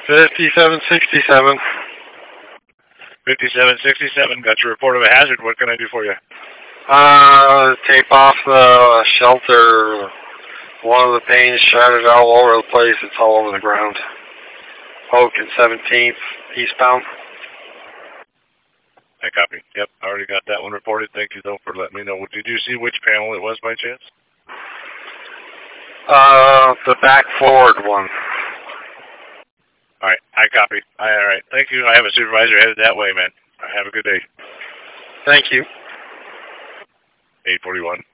5767. 5767, got your report of a hazard. What can I do for you? Tape off the shelter. One of the panes shattered all over the place. It's all over the ground. Oak and 17th, eastbound. I copy. Yep, I already got that one reported. Thank you, though, for letting me know. Did you see which panel it was by chance? The back forward one. All right, I copy. All right, thank you. I have a supervisor headed that way, man. Have a good day. Thank you. 841.